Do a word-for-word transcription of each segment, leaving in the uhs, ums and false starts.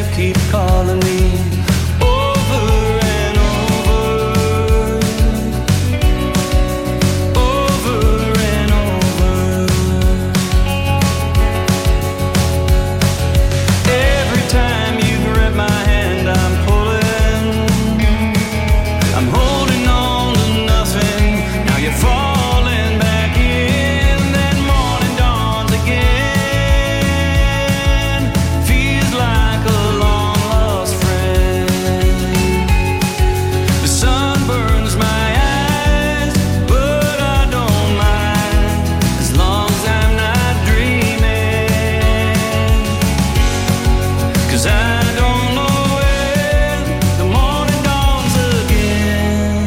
keep calling me over and over, over and over. Every time you grab my hand, I'm pulling, I'm holding on to nothing. Now you're falling back in, then morning dawns again. Feels like a long lost friend. The sun burns my eyes, but I don't mind, as long as I'm not dreaming. 'Cause I don't know when the morning dawns again.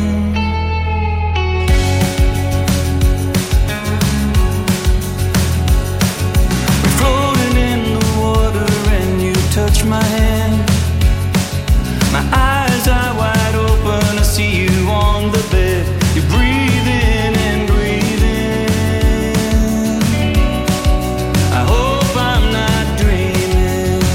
We're floating in the water and you touch my hand. My eyes are wide open, I see you on the bed. You're breathing and breathing. I hope I'm not dreaming.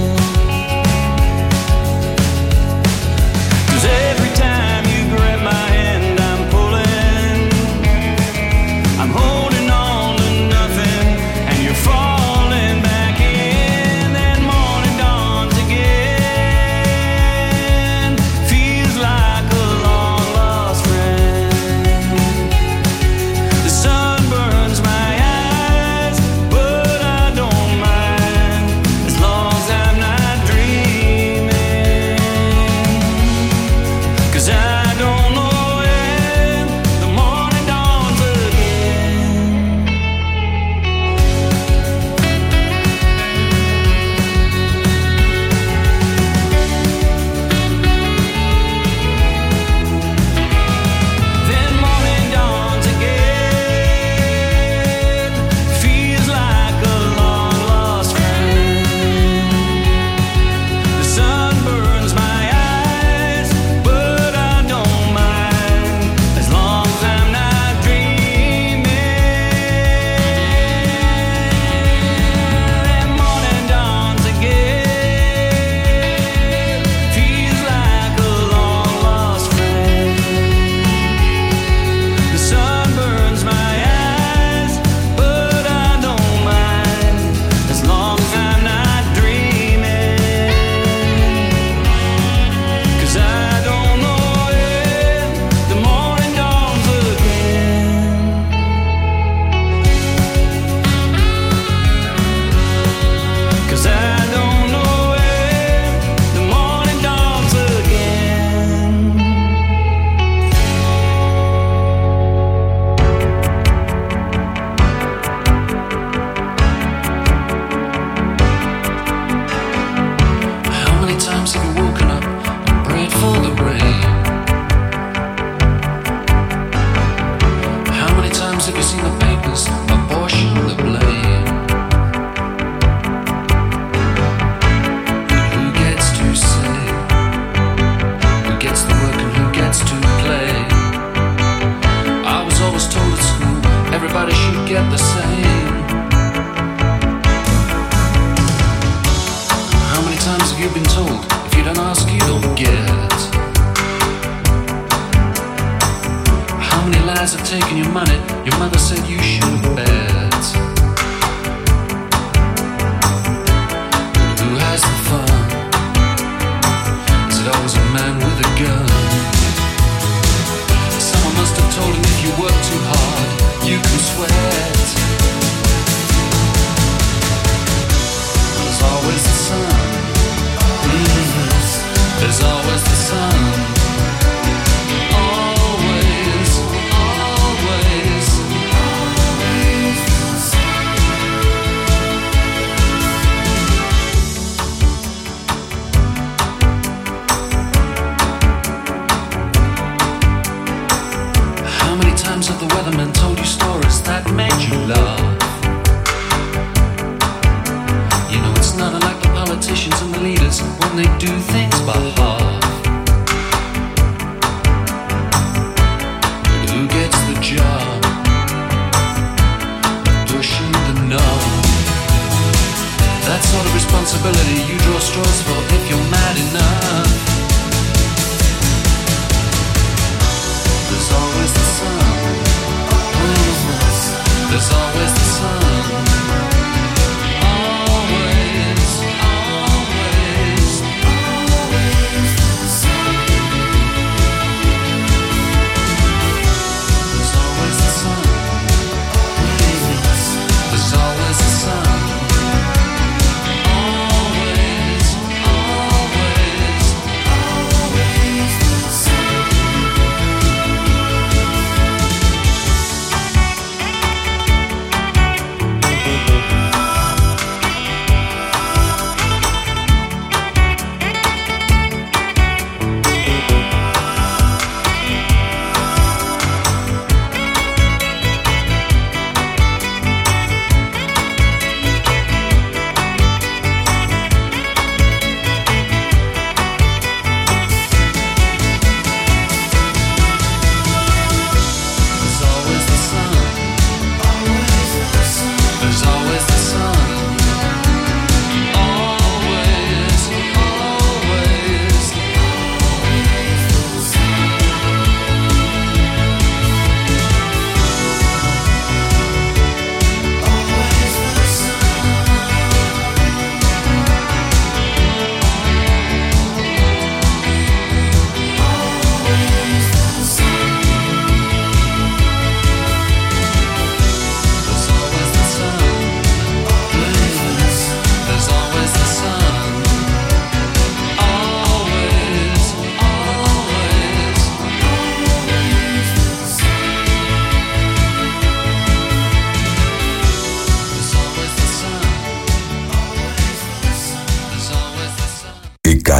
'Cause every time you grab my hand, I'm pulling, I'm holding on to nothing, and you're falling back in, then morning dawns again. Feels like a long lost friend. The sun burns my eyes, but I don't mind, as long as I'm not dreaming. 'Cause I don't know when the morning dawns again. Then morning dawns again. Feels like a long lost friend. The sun burns my eyes, but I don't mind, as long as I'm not dreaming. Then morning dawns again. Feels like a long lost friend. The sun burns my eyes, but I don't mind, as long as I'm not dreaming. 'Cause I don't know when the morning dawns again. 'Cause I don't know when the morning dawns again. How many times have you woken up and prayed for the rain? How many times have you seen the papers apportion the blame? Who gets to say? Who gets the work and who gets to play? I was always told at school everybody should get the same. How many times have you been told if you don't ask you don't get? How many lies have taken your money your mother said you should bet? Who has the fun? Is it always a man with a gun? Someone must have told him if you work too hard you can sweat. There's always the sun. Mhm. There's always the sun. Always, always, always the sun. How many times have the weathermen told you stories that made you laugh? You know it's not unlike the politicians and the leaders when they do things by half. But who gets the job? Pushing the knob. That sort of responsibility you draw straws for if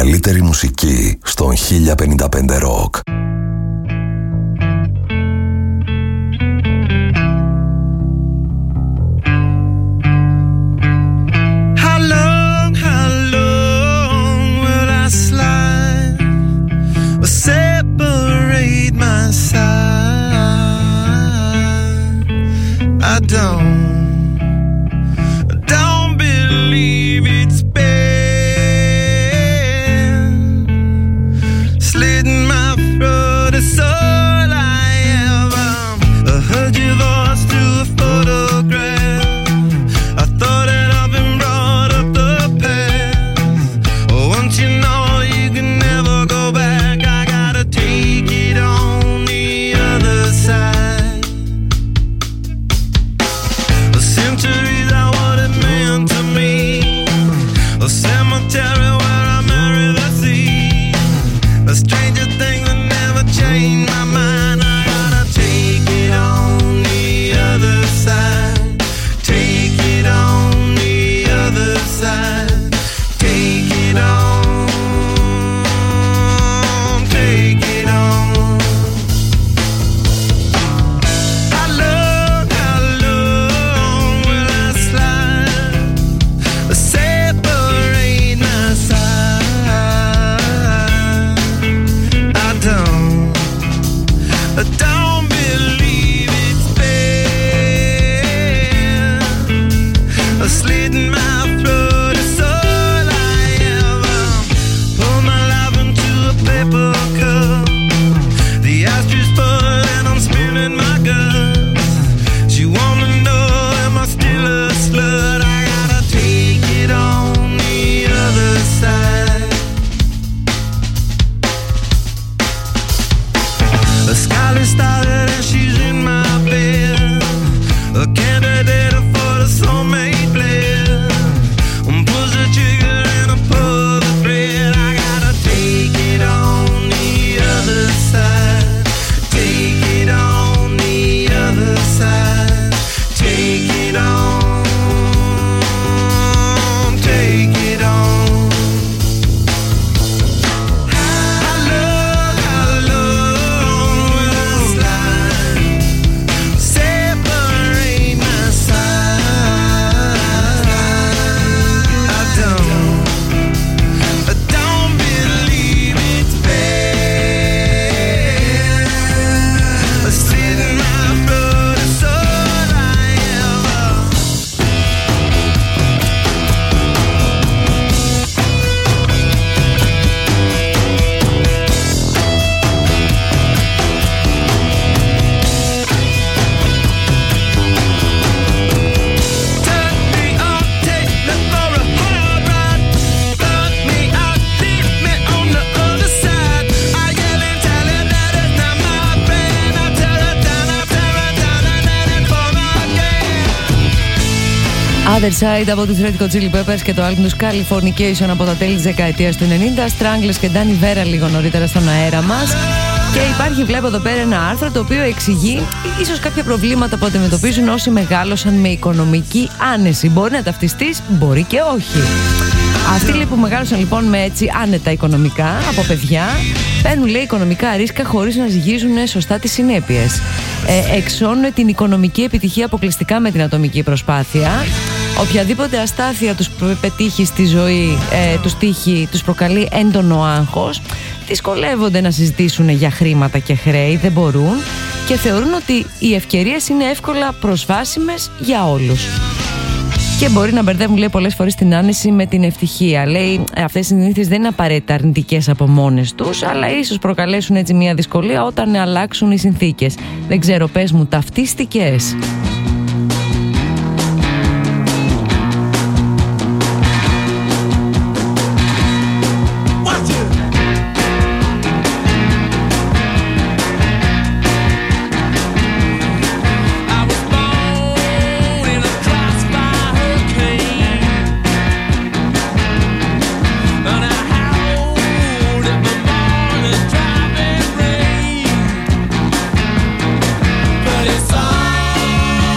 καλύτερη μουσική στον χίλια πενήντα πέντε Rock. I don't, don't believe it's been slitting my throat. It's all I ever. I heard your voice through a photograph. I thought that I've been brought up the past. Oh, once you know you can never go back, I gotta take it on the other side. Centuries are what it meant to me. A cemetery where I marry the sea. A stranger thing that never changed my mind. I gotta take it on the other side. Take it on the other side. Take it on. Take it on. Don't believe it's been slitting my throat. It's all I ever. Pour my life into a paper cup. The ashtray full and I'm spilling my guts. She wanna know, am I still a slut? I gotta take it on the other side. The skyline started and she's in my bed. A candidate for the soulmate blend. Pulls the trigger and I pull the thread. I gotta take it on the other side. Take it on the other side. Take it on. Take it on. Other Side από τους Red Hot Chili Peppers και το άλμπουμ τους Californication από τα τέλη της δεκαετίας του ενενήντα. Stranglers και Danny Vera λίγο νωρίτερα στον αέρα μας. Και υπάρχει, βλέπω εδώ πέρα, ένα άρθρο το οποίο εξηγεί ίσως κάποια προβλήματα που αντιμετωπίζουν όσοι μεγάλωσαν με οικονομική άνεση. Μπορεί να ταυτιστείς, μπορεί και όχι. Αυτοί λέει, που μεγάλωσαν λοιπόν με έτσι άνετα οικονομικά από παιδιά, παίρνουν λέει οικονομικά ρίσκα χωρίς να ζυγίζουν σωστά τις συνέπειες. Ε, εξώνουν την οικονομική επιτυχία αποκλειστικά με την ατομική προσπάθεια. Οποιαδήποτε αστάθεια τους πετύχει στη ζωή, ε, τους τύχει, τους προκαλεί έντονο άγχος. Δυσκολεύονται να συζητήσουν για χρήματα και χρέη, δεν μπορούν και θεωρούν ότι οι ευκαιρίες είναι εύκολα προσβάσιμες για όλους. Και μπορεί να μπερδεύουν, λέει, πολλές φορές την άνεση με την ευτυχία. Λέει, αυτές οι συνήθειες δεν είναι απαραίτητα αρνητικές από μόνες τους, αλλά ίσως προκαλέσουν έτσι μια δυσκολία όταν αλλάξουν οι συνθήκες. Δεν ξέρω, πες μου, ταυτίστηκες? But it's all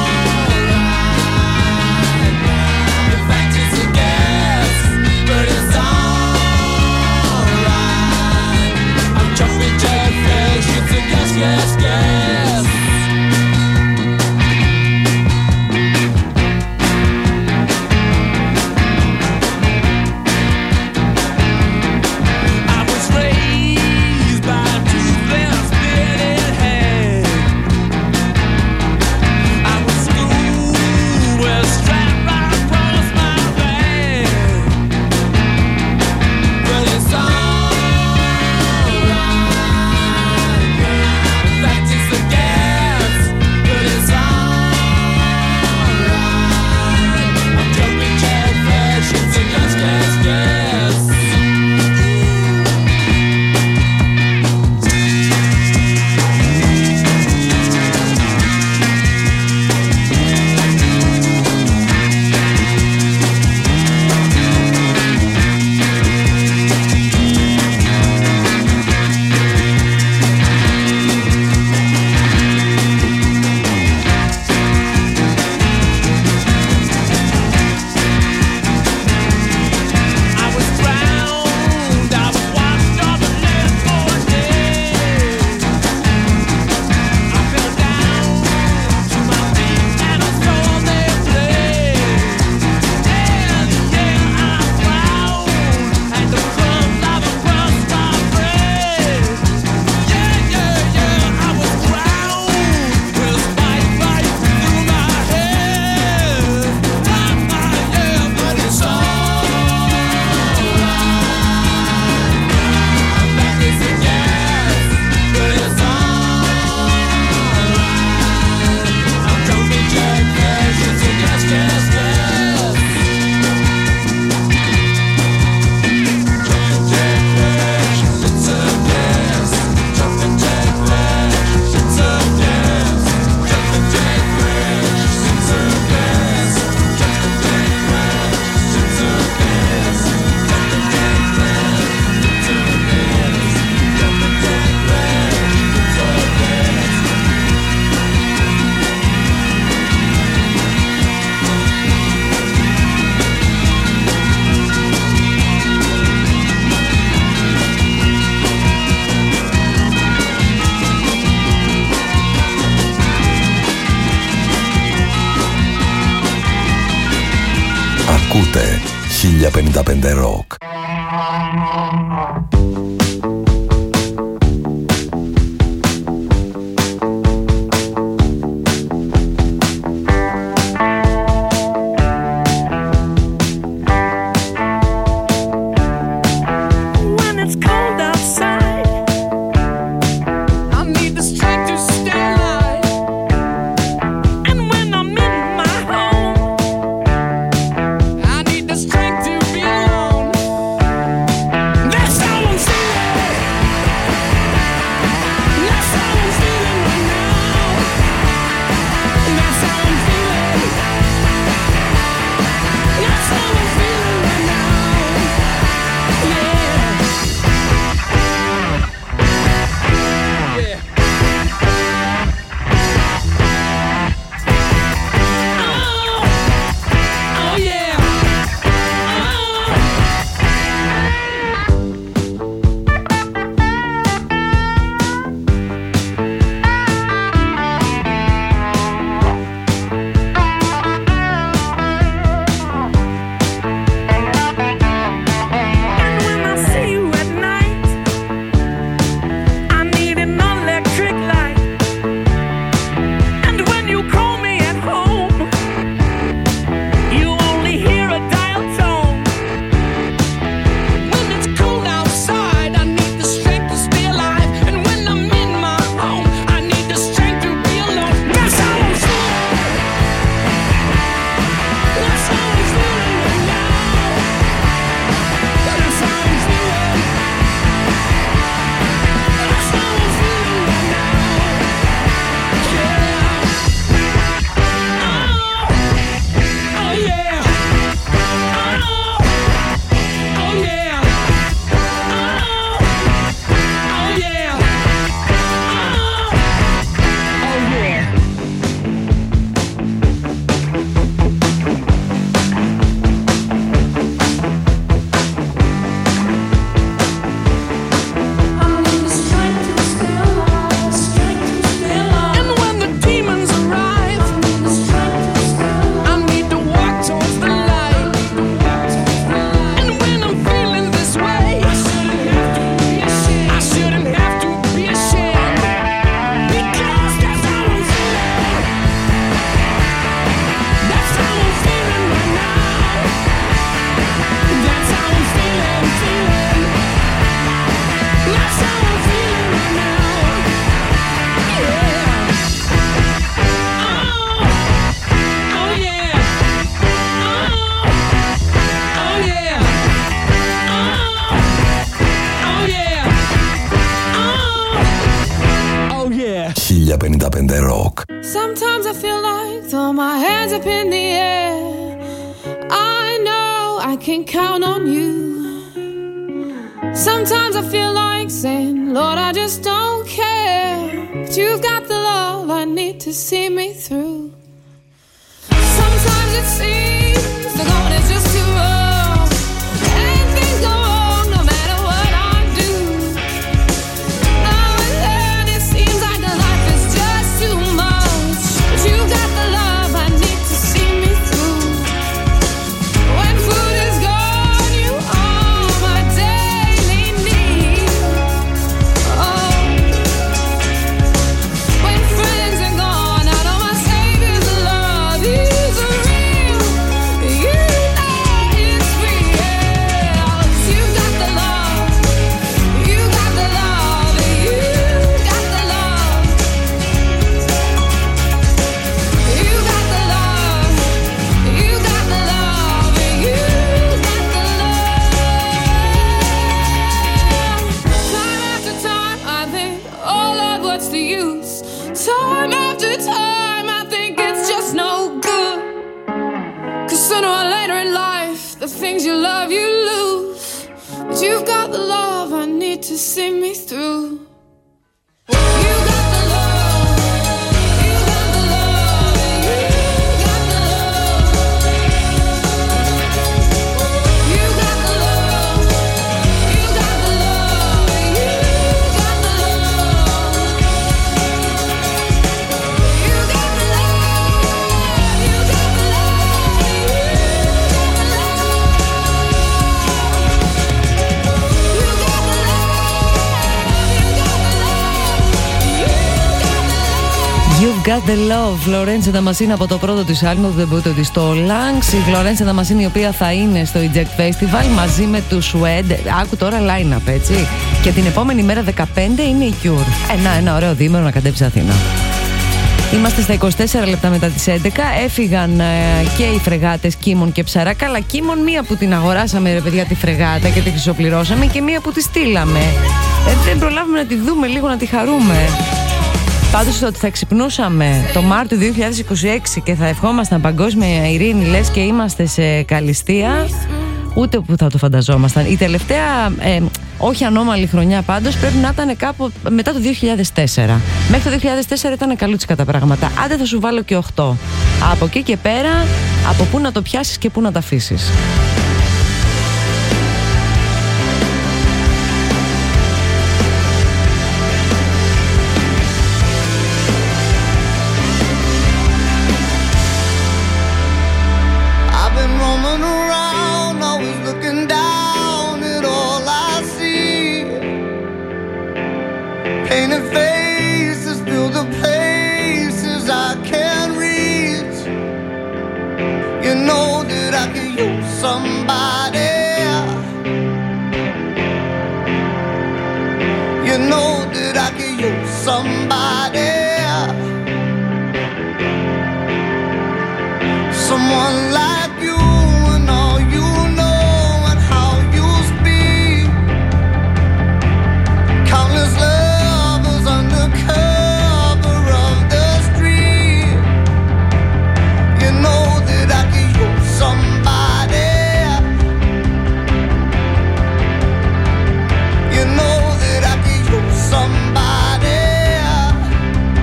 Ακούτε χίλια πενήντα πέντε Rock. χίλια πενήντα πέντε Rock. Sometimes I feel like throw my hands up in the air. I know I can count on you. Sometimes I feel like saying, Lord, I just don't care. But you've got the love I need to see me through. Sometimes it seems the going is just too rough, and things go wrong no matter what I do. Now and then it seems like the life is just too much, but you've got the love I need to see me through. When food is gone, you are my daily need. Oh, when friends are gone, I know my Savior's love is real. You know it's real. You got the love, you got the love, you got the love, you got the love, you got the love, you got the love. Time after time, I think, oh Lord, what's the use? Time after time, I think it's just no good. Cause sooner or later in life, the things you love, you lose. But you've got the love I need to see me through. You got the love, you got the love, you got the love. You got the love, you got the love, you got the love. You got the love, you got the love, you got the love. Got the Love, Florence Damascene από το πρώτο της άλμπουμ, το debut της στο Lanx. Η Florence Damascene η οποία θα είναι στο Eject Festival μαζί με τους Suede. Άκου τώρα line-up, έτσι. Και την επόμενη μέρα δεκαπέντε είναι η Cure. Ένα, ένα ωραίο διήμερο να κατέβει Αθήνα. Είμαστε στα είκοσι τέσσερα λεπτά μετά τις έντεκα. Έφυγαν ε, και οι φρεγάτες Κίμων και Ψαρά. Καλά, Κίμων μία που την αγοράσαμε, ρε παιδιά, τη φρεγάτα και τη χρυσοπληρώσαμε, και μία που τη στείλαμε. Ε, δεν προλάβουμε να τη δούμε λίγο, να τη χαρούμε. Πάντως ότι θα ξυπνούσαμε το Μάρτιο δύο χιλιάδες είκοσι έξι και θα ευχόμασταν παγκόσμια ειρήνη, λες και είμαστε σε καλυστία, ούτε που θα το φανταζόμασταν. Η τελευταία, ε, όχι ανώμαλη χρονιά πάντως, πρέπει να ήταν κάπου μετά το δύο χιλιάδες τέσσερα. Μέχρι το δύο χιλιάδες τέσσερα ήταν καλούτσικα τα πράγματα. Άντε θα σου βάλω και οκτώ. Από εκεί και πέρα, από πού να το πιάσεις και πού να τα αφήσεις. Somebody, someone like you, and all you know and how you speak. Countless lovers under cover of the street. You know that I could use somebody. You know that I could use somebody.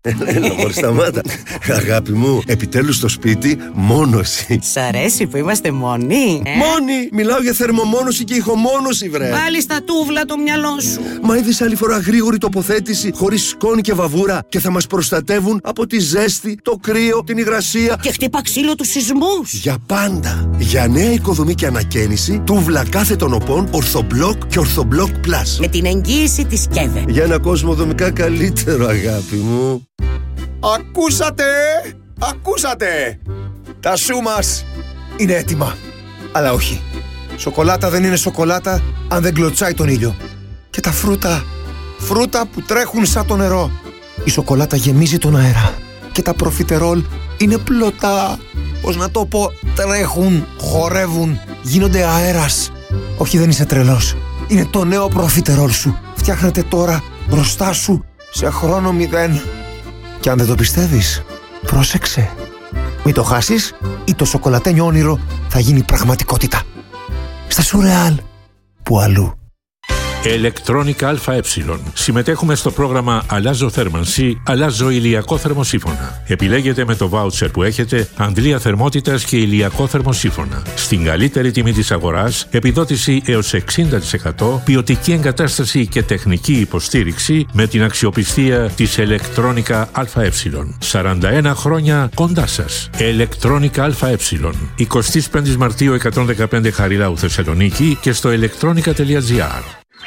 Έλα, μόλις σταμάτα. Αγάπη μου, επιτέλους στο σπίτι μόνο εσύ. Σ' αρέσει που είμαστε μόνοι, ε? Μόνοι! Μιλάω για θερμομόνωση και ηχομόνωση, βρε. Βάλει στα τούβλα το μυαλό σου. Μα είδες άλλη φορά γρήγορη τοποθέτηση, χωρίς σκόνη και βαβούρα, και θα μας προστατεύουν από τη ζέστη, το κρύο, την υγρασία. Και χτύπα ξύλο τους σεισμούς. Για πάντα. Για νέα οικοδομή και ανακαίνιση, τούβλα κάθετων οπών, Orthoblock και Orthoblock Plus. Με την εγγύηση της ΚΕΔΕ. Για ένα κόσμο δομικά καλύτερο, αγάπη μου. Ακούσατε! Ακούσατε! Τα σου μας είναι έτοιμα. Αλλά όχι. Σοκολάτα δεν είναι σοκολάτα αν δεν κλωτσάει τον ήλιο. Και τα φρούτα, φρούτα που τρέχουν σαν το νερό. Η σοκολάτα γεμίζει τον αέρα. Και τα προφιτερόλ είναι πλωτά. Πώς να το πω, τρέχουν, χορεύουν, γίνονται αέρας. Όχι, δεν είσαι τρελός. Είναι το νέο προφιτερόλ σου. Φτιάχνεται τώρα μπροστά σου σε χρόνο μηδέν. Και αν δεν το πιστεύεις, πρόσεξε. Μην το χάσεις ή το σοκολατένιο όνειρο θα γίνει πραγματικότητα. Στα Σουρεάλ, που αλλού. Electronica ΑΕ. Συμμετέχουμε στο πρόγραμμα Αλλάζω θέρμανση, αλλάζω ηλιακό θερμοσύφωνα. Επιλέγετε με το βάουτσερ που έχετε αντλία θερμότητας και ηλιακό θερμοσύφωνα. Στην καλύτερη τιμή της αγοράς, επιδότηση έως εξήντα τοις εκατό, ποιοτική εγκατάσταση και τεχνική υποστήριξη με την αξιοπιστία της Electronica ΑΕ. σαράντα ένα χρόνια κοντά σας. Electronica ΑΕ. εικοστή πέμπτη Μαρτίου εκατόν δεκαπέντε Χαριλάου Θεσσαλονίκη και στο electronica τελεία gr.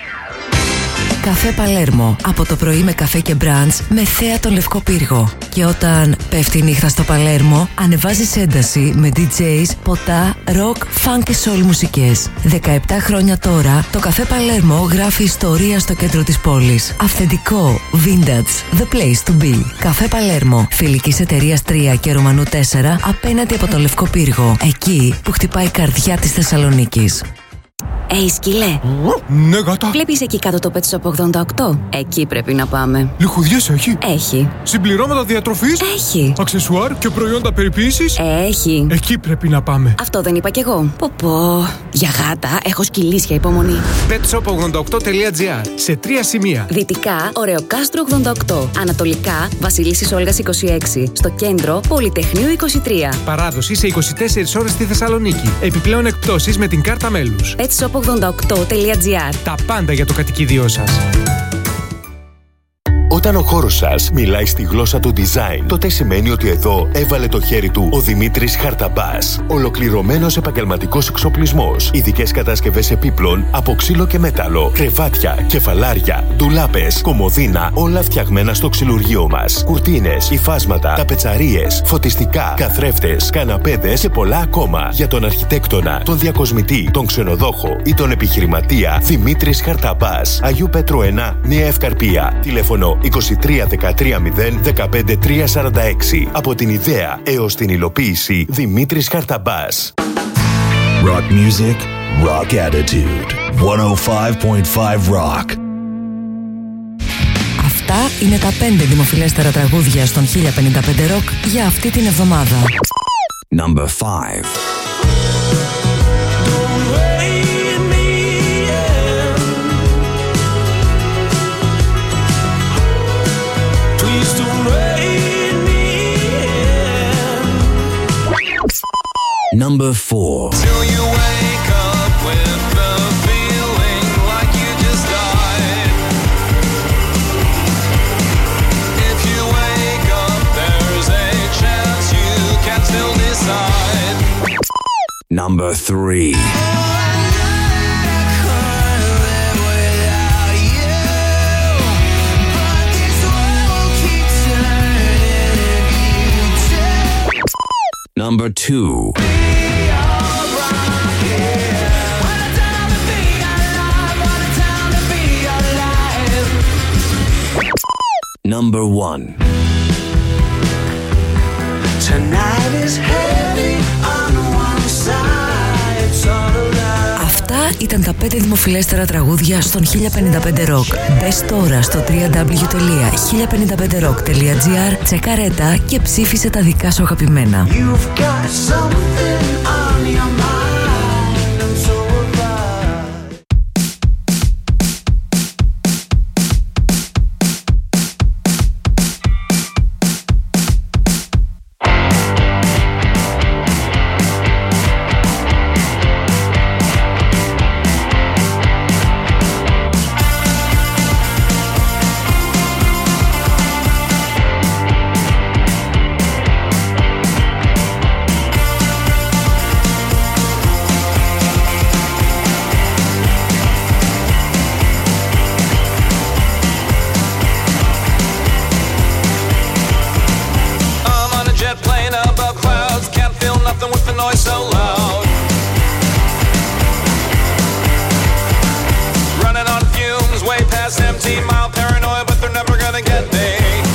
Καφέ Παλέρμο. Από το πρωί με καφέ και μπραντς με θέα τον Λευκό Πύργο. Και όταν πέφτει η νύχτα στο Παλέρμο, ανεβάζεις ένταση με ντι τζέις, ποτά, ροκ, φαν και σόλ μουσικές. δεκαεπτά χρόνια τώρα, το Καφέ Παλέρμο γράφει ιστορία στο κέντρο της πόλης. Αυθεντικό, vintage, the place to be. Καφέ Παλέρμο. Φιλικής εταιρείας τρία και Ρωμανού τέσσερα απέναντι από τον Λευκό Πύργο. Εκεί που χτυπάει η καρδιά της Θεσσαλονίκης. Ει, σκυλέ. Ναι, γάτα. Βλέπεις εκεί κάτω το Pet Shop ογδόντα οκτώ? Εκεί πρέπει να πάμε. Λιχουδιές έχει? Έχει. Συμπληρώματα διατροφής? Έχει. Αξεσουάρ και προϊόντα περιποίησης? Έχει. Εκεί πρέπει να πάμε. Αυτό δεν είπα κι εγώ. Πω πω. Για γάτα έχω σκυλίσια υπομονή. πετ σοπ ογδόντα οκτώ τελεία τζι άρ. Σε τρία σημεία. Δυτικά, Ωρεοκάστρο ογδόντα οκτώ. Ανατολικά, Βασιλίσσης Όλγας είκοσι έξι. Στο κέντρο, Πολυτεχνείου είκοσι τρία. Παράδοση σε είκοσι τέσσερις ώρες στη Θεσσαλονίκη. Επιπλέον εκπτώσεις με την κάρτα μέλους. πετ σοπ ογδόντα οκτώ τελεία τζι άρ. Τα πάντα για το κατοικίδιό σας. Όταν ο χώρος σας μιλάει στη γλώσσα του design, τότε σημαίνει ότι εδώ έβαλε το χέρι του ο Δημήτρης Χαρταμπάς. Ολοκληρωμένος επαγγελματικός εξοπλισμός, ειδικές κατασκευές επίπλων από ξύλο και μέταλλο, κρεβάτια, κεφαλάρια, ντουλάπες, κομοδίνα, όλα φτιαγμένα στο ξυλουργείο μας. Κουρτίνες, υφάσματα, ταπετσαρίες, φωτιστικά, καθρέφτες, καναπέδες και πολλά ακόμα. Για τον αρχιτέκτονα, τον διακοσμητή, τον ξενοδόχο ή τον επιχειρηματία, Δημήτρης Χαρταμπάς. Αγίου Πέτρου ένα, Νέα Ευκαρπία. Τηλέφωνο είκοσι τρία δεκατρία μηδέν δεκαπέντε τρία σαράντα έξι. Από την ιδέα έως την υλοποίηση, Δημήτρης Χαρταμπάς. Rock music, rock attitude. εκατόν πέντε κόμμα πέντε Rock. Αυτά είναι τα πέντε δημοφιλέστερα τραγούδια στον χίλια πενήντα πέντε Rock για αυτή την εβδομάδα. Number five. Number four. Till you wake up with the feeling like you just died. If you wake up, there's a chance you can still decide. Number three. Number two. Number one. Tonight is heavy on one side. It's all around. Αυτά ήταν τα πέντε δημοφιλέστερα τραγούδια στον χίλια πενήντα πέντε Rock. Μπες τώρα στο double-u double-u double-u τελεία χίλια πενήντα πέντε rock τελεία τζι άρ, τσεκαρέτα και ψήφισε τα δικά σου αγαπημένα. You've got something on your mind. I'm so alive. the noise so loud. Running on fumes, way past empty mile paranoia, but they're never gonna get me.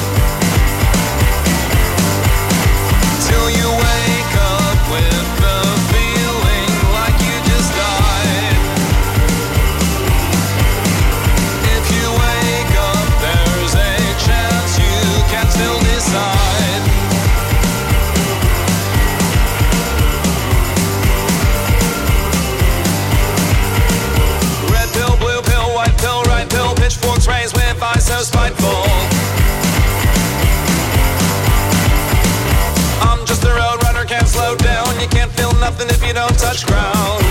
Till you wake up with the feeling like you just died. If you wake up, there's a chance you can still decide. Red pill, blue pill, white pill, right pill, pitchforks raised with eyes so spiteful. I'm just a road runner, can't slow down. You can't feel nothing if you don't touch ground.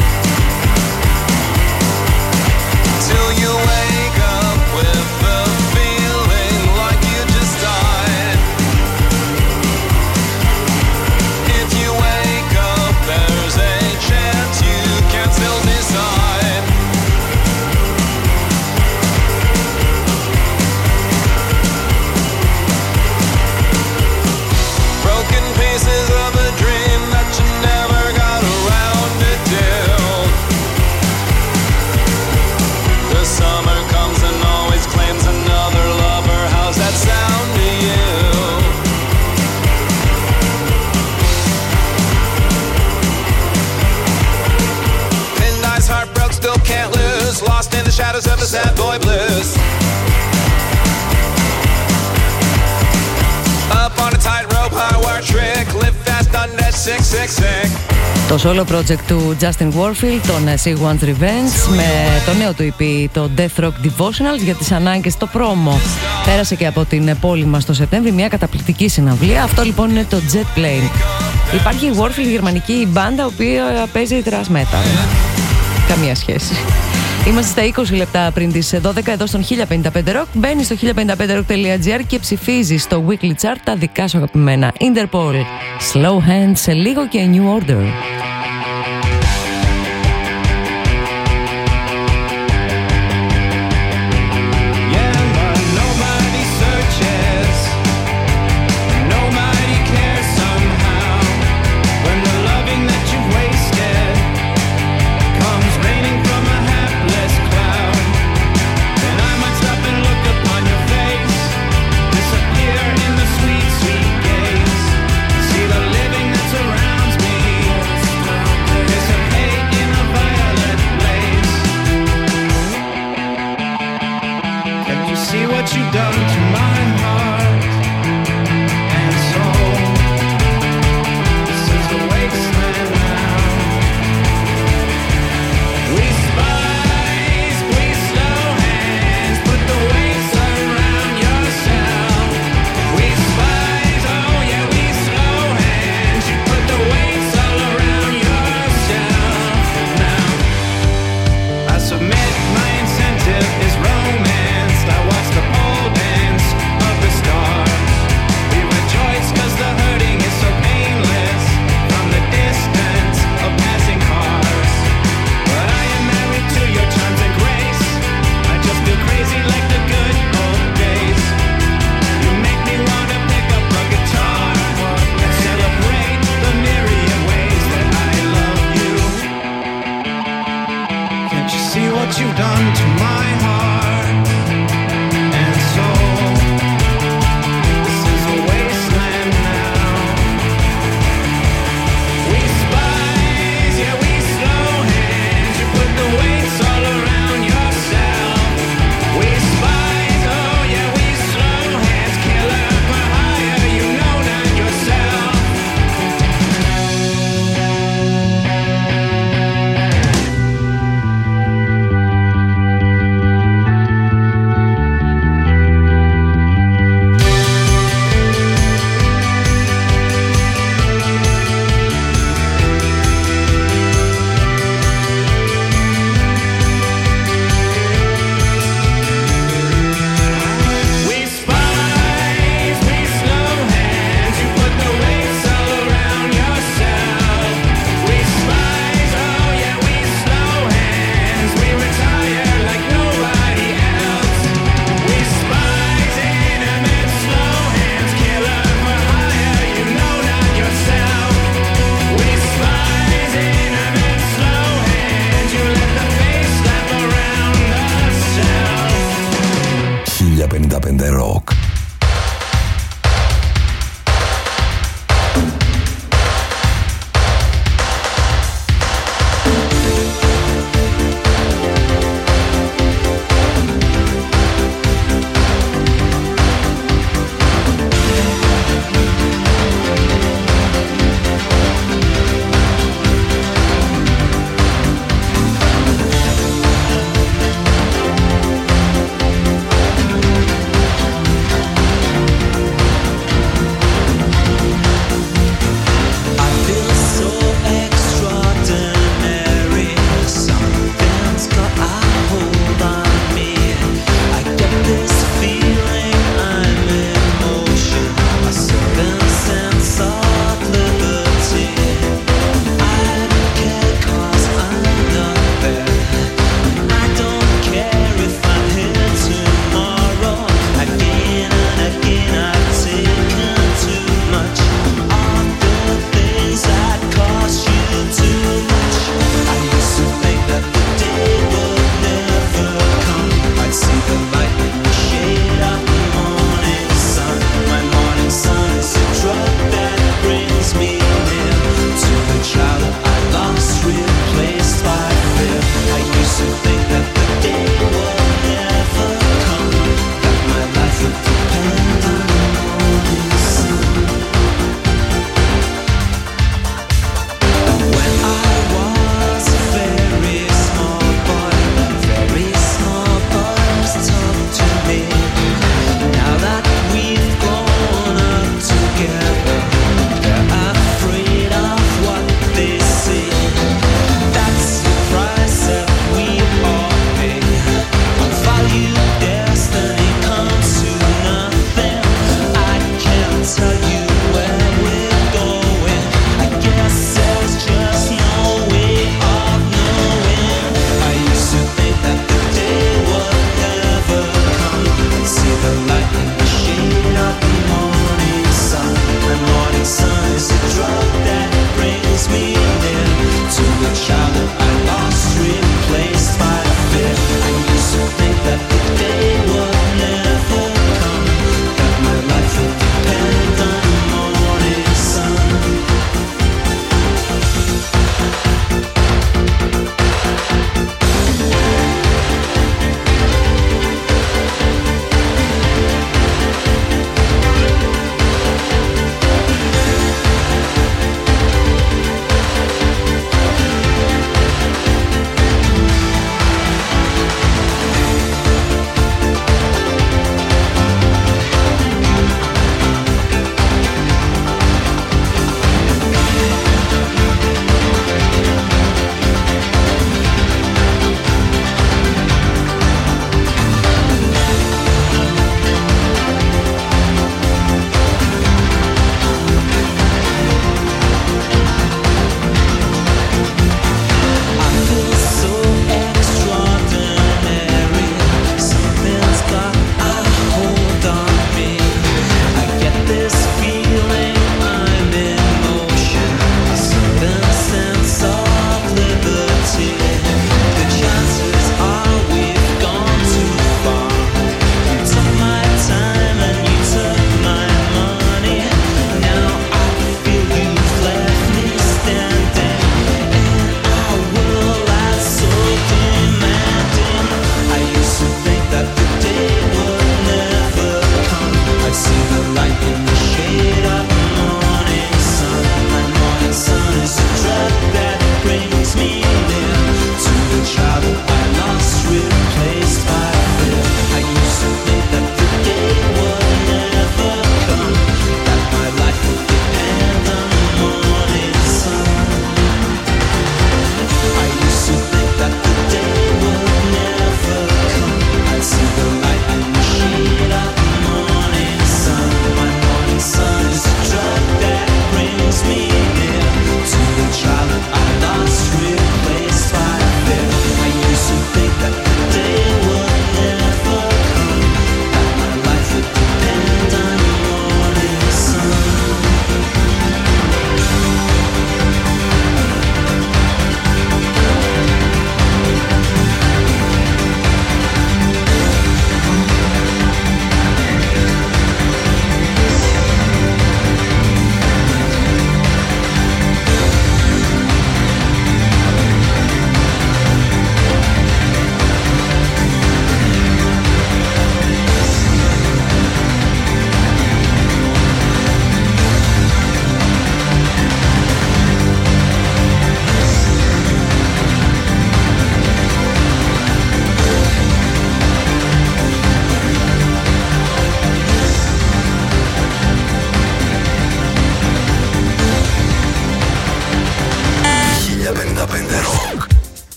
Till you wake up with the feeling like you just died. If you wake up, there's a chance you can still decide. Broken pieces of a dream that you never got around to do. The summer comes and always claims another lover. How's that sound to you? Pinned eyes, heartbroken, still can't lose. Lost in the shadows of the sad boy blues. Up on a tightrope, high wire trick. Live fast, undead, sick, sick, sick. Το solo project του Justin Warfield, τον See One's Revenge, με το νέο του ι πι, το Death Rock Devotionals, για τις ανάγκες το πρόμο. Πέρασε και από την πόλη μας το Σεπτέμβρη, μια καταπληκτική συναυλία. Αυτό λοιπόν είναι το Jet Plane. Υπάρχει η Warfield, γερμανική μπάντα, η οποία παίζει thrash metal. Καμία σχέση. Είμαστε στα είκοσι λεπτά πριν τις δώδεκα εδώ στον χίλια πενήντα πέντε Rock. Μπαίνεις στο χίλια πενήντα πέντε rock τελεία gr και ψηφίζεις στο Weekly Chart τα δικά σου αγαπημένα. Interpol, Slow Hands, σε λίγο και New Order. See the living that surrounds me.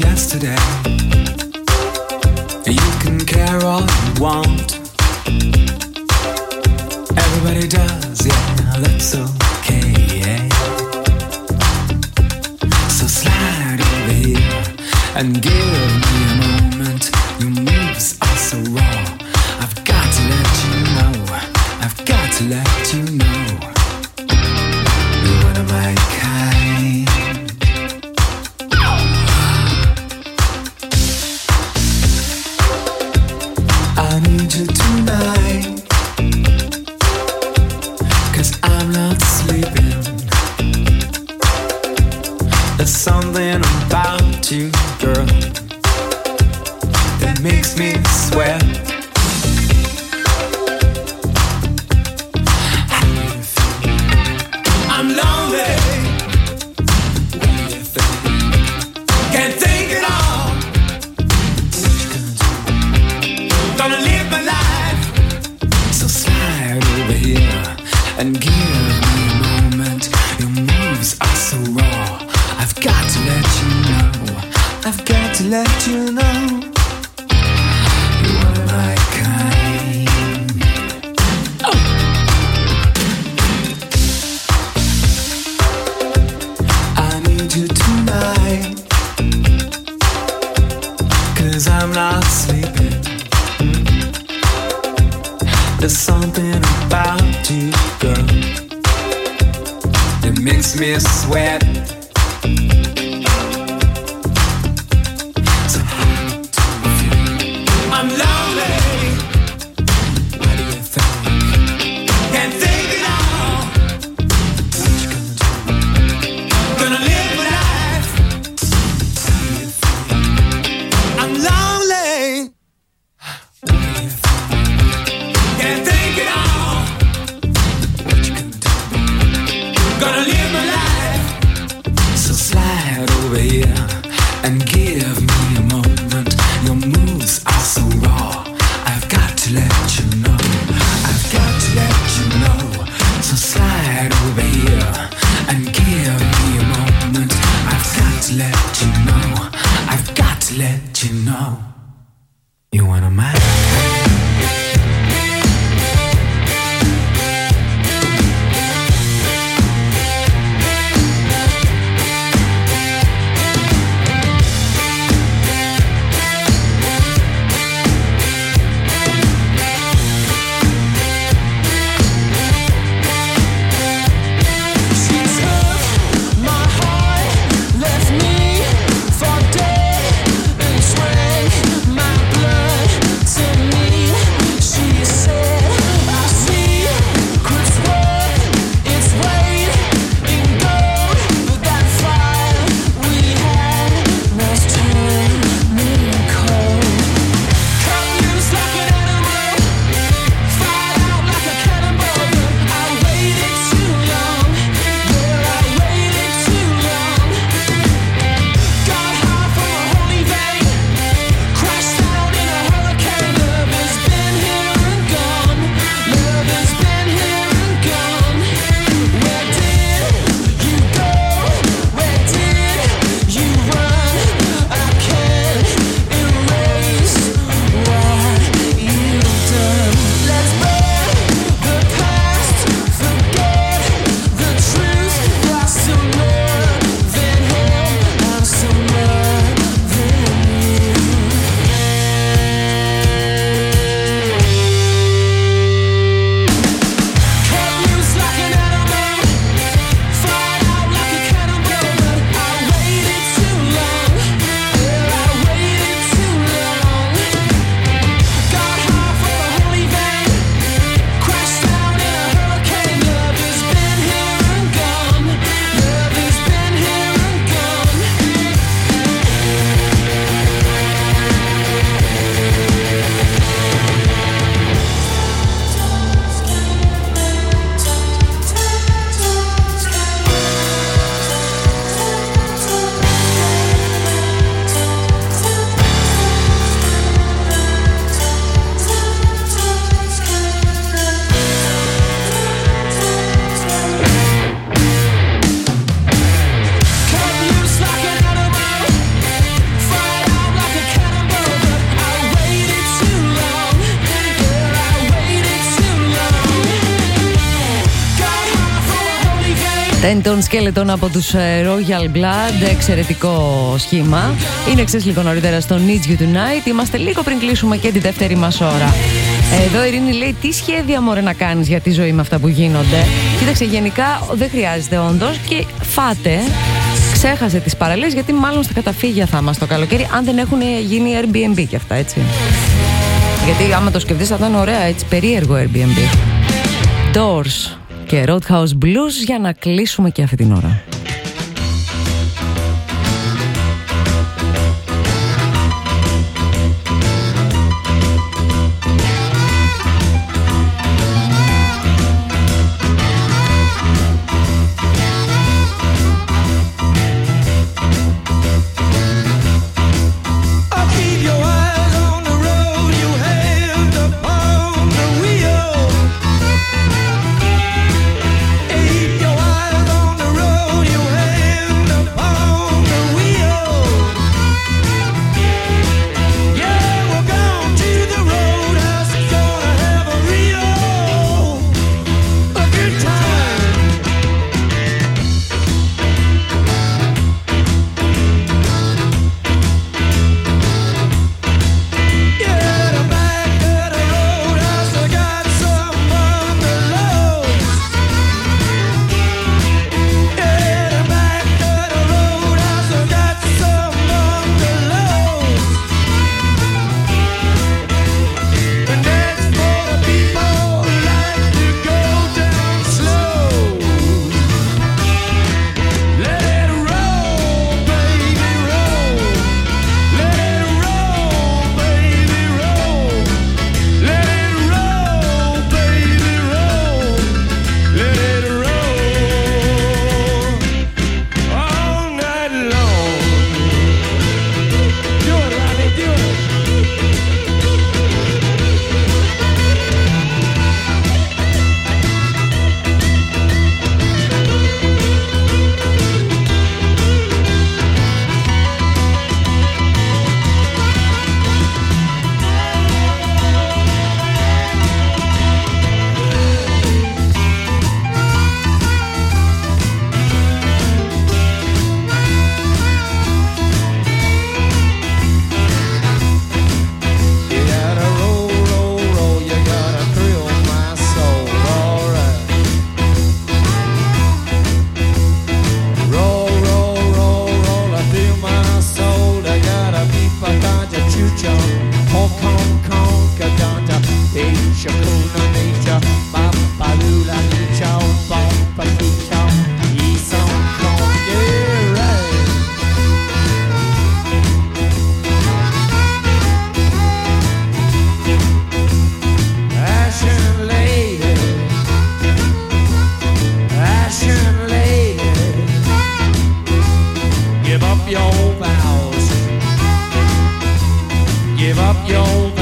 yesterday. You can care all you want. Everybody does, yeah, that's okay, yeah. So slide over here and give me a moment. Your moves are so raw. I've got to let you know. I've got to let you know. You're one of my kind. I need you tonight, 'cause I'm not sleeping. There's something about you, girl, that makes me sweat. I'm lonely. What do you think? Can't think at all. Gonna live my life. So slide over here and give me a moment. Your moves are so raw. I've got to let you know. I've got to let you know. You're one of my kind. Oh. I need you tonight, 'cause I'm not sleeping. There's something about you, girl, that makes me sweat. So I'm lonely. What do you think? Can't think at all. What you gonna do? Gonna live my life. What do you think? I'm lonely. What do you think? Can't think at all. What you gonna do? Gonna live my life. So slide over here and give me a moment. Your moves are so raw. I've got to let you know. I've got to let you know. So slide over here and give me a moment. I've got to let you know. I've got to let you know. You're one of mine. For dead and swing my blood to me. Τέντον Σκέλετον από τους Royal Blood, εξαιρετικό σχήμα. Είναι εξής λίγο νωρίτερα στο Needs You Tonight. Είμαστε λίγο πριν κλείσουμε και τη δεύτερη μας ώρα. Εδώ η Ειρήνη λέει: τι σχέδια μωρέ να κάνεις για τη ζωή με αυτά που γίνονται. Κοίταξε, γενικά δεν χρειάζεται όντως, και φάτε. Ξέχασε τις παραλίες, γιατί μάλλον στα καταφύγια θα είμαστε το καλοκαίρι, αν δεν έχουν γίνει Airbnb και αυτά, έτσι. Γιατί άμα το σκεφτείς θα ήταν ωραία, έτσι, περίεργο Airbnb. Doors και Roadhouse Blues για να κλείσουμε και αυτή την ώρα. Give up your